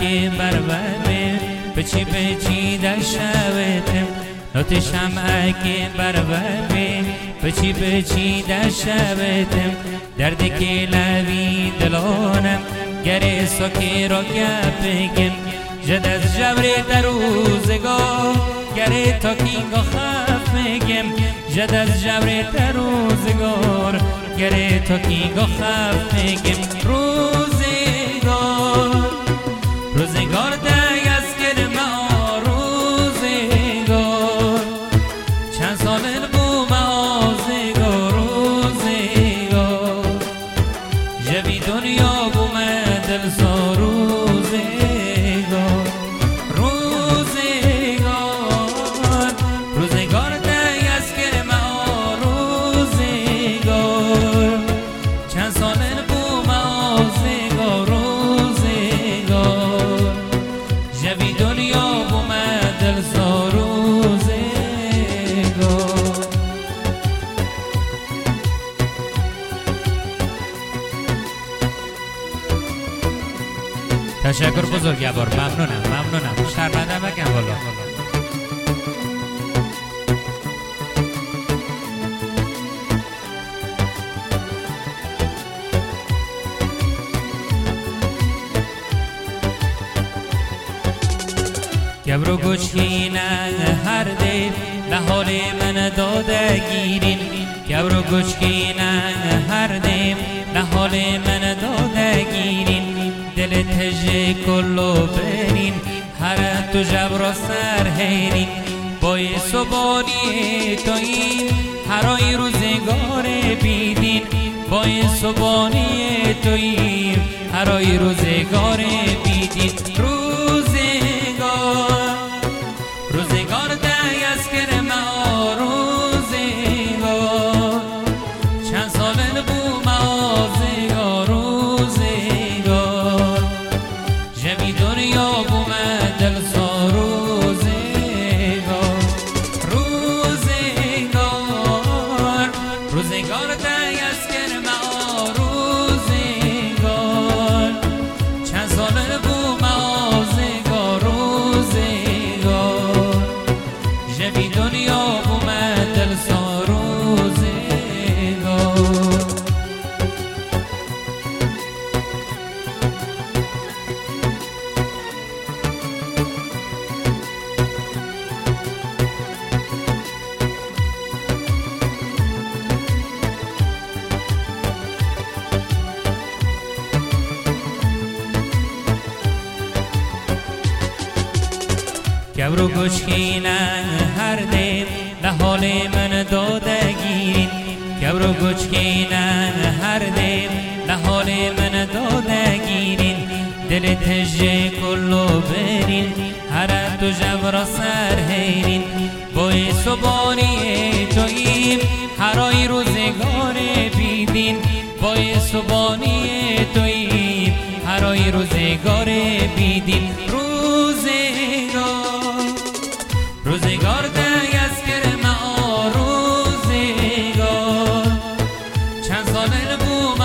که بربره بچی در شبتم نوت شمعه بربره بچی در شبتم درد که لبی دلانم گره ساکی را گپگم جد از جبر در روزگار گره تا کینگا خف میگم جد از جبر در روزگار گره تا کینگا خف میگم روزگار دی از گرما روزگار چند سال بوم روزگار جوی دنیا بوم دل سا روزگار دی از گرما روزگار چند سال بوم روزگار جوی دنیا بوم دل سا روزگار تشکر بزرگوار ممنونم شرمنده بگم والا گبرو گوشکینه هر دل لحال من داده گیرین گبرو گوشکینه هر دل لحال من داده گیرین دل تجه کلو برین هر تو جبر سر هیرین بای صبانی تویین هرای روزگار بیدین بای صبانی تویین هرای روزگار بیدین روزگار دی از گرما روزگار چند سال بوم روزگار جوی دنیا بوم دل سا روزگار دی از گرما روزگار چند سال بوم جوی دنیا بوم دل سا روزگار گبرو گوشکینه هر دل لحال من داده گیرین گبرو گوشکینه هر دل لحال من داده گیرین دل تجه کلو برین هر تو جبر سر هیرین بای صبانی توییم هرای روزگار بیدین بای صبانی توییم هرای روزگار بیدین روزگار دی از گرما روزگار چند سال بوم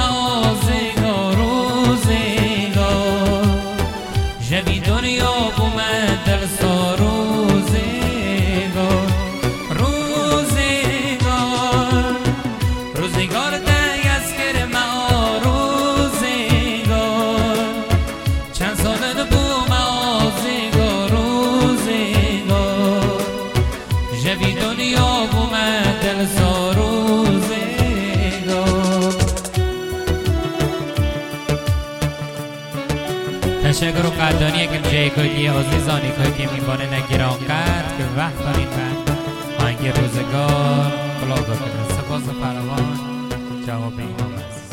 روزگار جوی دنیا بوم دل سا روزگار دی از گرما روزگار چند سال بوم جوی دنیا بوم دل سا روزگار تشکر و قدردانی که جای کلی عزیزانی که میبانه نگیران کرد که وقت کنید و آهنگ روزگار بلا دادن سپاس فراوان جواب ایمان است